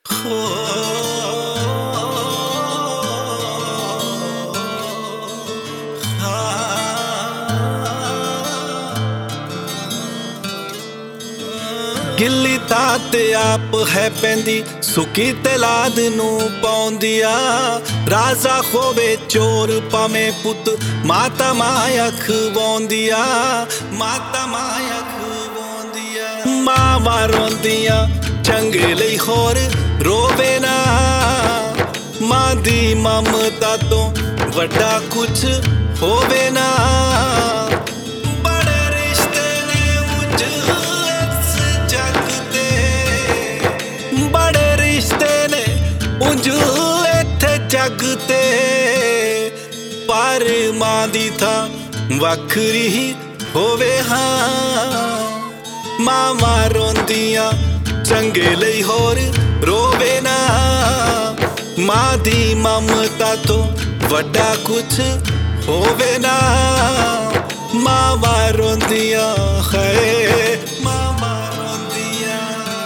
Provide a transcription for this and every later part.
ਗਿੱਲੀ ਤਾਂ ਤੇ ਆਪ ਹੈ ਪੈਂਦੀ, ਸੁੱਕੀ ਤੇ ਲਾਦ ਨੂੰ ਪਾਉਂਦੀ ਆ। ਰਾਜ਼ਾ ਹੋਵੇ ਚੋਰ ਭਾਵੇਂ ਪੁੱਤ, ਮਾਤਾ ਮਾਇਆ ਖਵਾਉਂਦੀ ਆ। ਮਾਤਾ ਮਾਇਆ ਖਵਾਉਂਦੀ ਆ। ਮਾਵਾਂ ਰੋਂਦੀਆਂ ਚੰਗੇ ਲਈ ਹੋਰ ਰੋਵੇ ਨਾ, ਮਾਂ ਦੀ ਮਮਤਾ ਤੋਂ ਵੱਡਾ ਕੁਛ ਹੋਵੇ ਨਾ। जग ते पर मां दी थां वखरी होवे हाँ। मावां रोंदियां चंगे लई होर रोवे ना, मां दी ममता तो वड्डा कुछ होवे ना। मावां रोंदियां है मावां रोंदियां।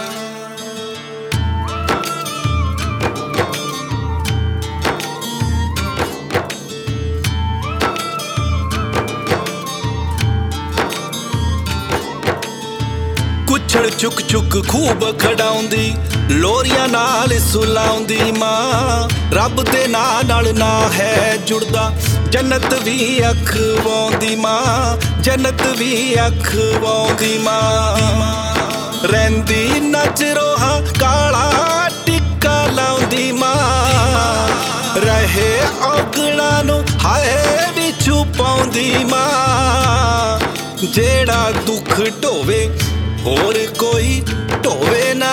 ਕੁੱਛੜ ਚੁੱਕ ਚੁੱਕ ਖੂਬ ਖੜਾਉਂਦੀ, ਲੋਰੀਆਂ ਨਾਲ ਸੁਲਾਉਂਦੀ ਮਾਂ। ਰੱਬ ਦੇ ਨਾਂ ਨਾਲ ਨਾ ਹੈ ਜੁੜਦਾ, ਜੰਨਤ ਵੀ ਅਖਵਾਉਂਦੀ ਮਾਂ। ਜੰਨਤ ਵੀ ਅਖਵਾਉਂਦੀ ਮਾਂ। ਰਹਿੰਦੀ ਨਜ਼ਰੋਂ ਕਾਲਾ ਟਿੱਕਾ ਲਾਉਂਦੀ ਮਾਂ। ਰਹੇ ਔਗਣਾ ਨੂੰ ਹਾਏ ਵੀ ਛੁਪਾਉਂਦੀ ਮਾਂ। ਜਿਹੜਾ ਦੁੱਖ ਢੋਵੇ ਹੋਰ ਕੋਈ ਢੋਵੇ ਨਾ,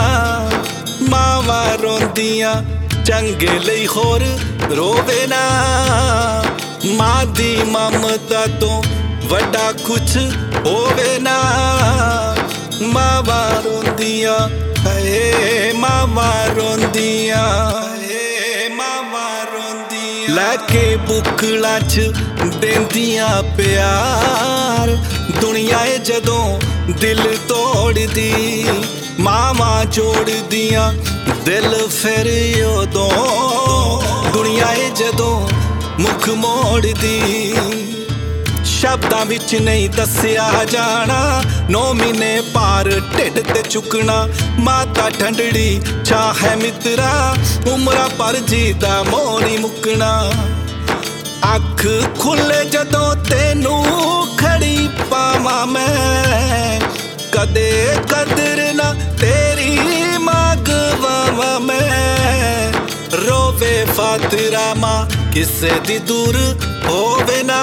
ਮਾਵਾਂ ਰੋਂਦੀਆਂ ਚੰਗੇ ਲਈ ਹੋਰ ਰੋਵੇ ਨਾ। ਮਾਂ ਦੀ ਮਮਤਾ ਤੋਂ ਵੱਡਾ ਕੁਛ ਹੋਵੇ ਨਾ। ਮਾਵਾਂ ਰੋਂਦੀਆਂ ਹੈ ਮਾਵਾਂ ਰੋਂਦੀਆਂ ਹੈ ਮਾਵਾਂ ਰੋਂਦੀਆਂ। ਲੈ ਕੇ ਬੁੱਕਲਾਂ 'ਚ ਦੇਂਦੀਆਂ ਪਿਆਰ, ਦੁਨੀਆ ਏ ਜਦੋਂ ਦਿਲ ਤੋੜਦੀ। ਮਾਵਾਂ ਜੋੜਦੀਆਂ ਦਿਲ ਫਿਰ ਉਦੋਂ, ਦੁਨੀਆ ਏ ਜਦੋਂ ਮੁਖ ਮੋੜਦੀ। ਸ਼ਬਦਾਂ ਵਿੱਚ ਨਹੀਂ ਦੱਸਿਆ ਜਾਣਾ, 9 ਮਹੀਨੇ ਭਾਰ ਢਿੱਡ ਤੇ ਚੁੱਕਣਾ। ਮਾਤਾ ਠੰਡੜੀ ਚਾਹ ਹੈ ਮਿੱਤਰਾ, ਉਮਰਾਂ ਪਰ ਜੀ ਦਾ ਮੋਹ ਨਹੀਂ ਮੁੱਕਣਾ। ਅੱਖ ਖੁੱਲੇ ਜਦੋਂ ਤੈਨੂੰ ਖੜੀ ਪਾਵਾਂ ਮੈਂ, ਕਦੇ ਕਦਰ ਨਾ ਤੇਰੀ ਮੰਗਵਾਵਾਂ ਮੈਂ। ਰੋਵੇ ਫਾਤਰਾ ਮਾਂ ਕਿਸੇ ਦੀ ਦੂਰ ਹੋਵੇ ਨਾ,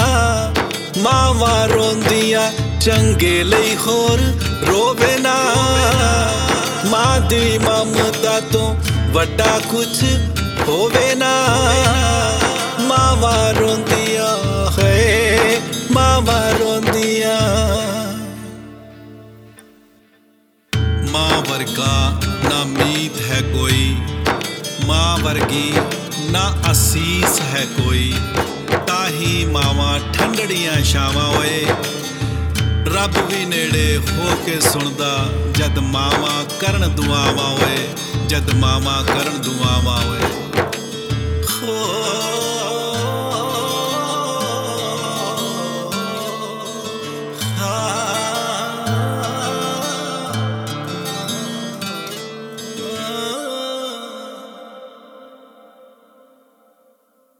ਮਾਵਾਂ ਰੋਂਦੀਆਂ ਚੰਗੇ ਲਈ ਹੋਰ ਰੋਵੇ ਨਾ। ਮਾਂ ਦੀ ਮਮਤਾ ਤੋਂ ਵੱਡਾ ਕੁਛ ਹੋਵੇ ਨਾ। ਮਾਵਾਂ ਰੋਂਦੀਆਂ ਹੈ ਮਾਵਾਂ ਰੋਂਦੀਆਂ। ਮਾਂ ਵਰਗਾ ਨਾ ਮੀਤ ਹੈ ਕੋਈ, ਮਾਂ ਵਰਗੀ ਨਾ ਅਸੀਸ ਹੈ ਕੋਈ। ਤਾਹੀ ਮਾਵਾਂ ਠੰਡੜੀਆਂ ਛਾਵਾਂ ਓਏ, ਰੱਬ ਵੀ ਨੇੜੇ ਹੋ ਕੇ ਸੁਣਦਾ ਜਦ ਮਾਵਾਂ ਕਰਨ ਦੁਆਵਾਂ ਓਏ। ਜਦ ਮਾਵਾਂ ਕਰਨ ਦੁਆਵਾਂ ਓਏ।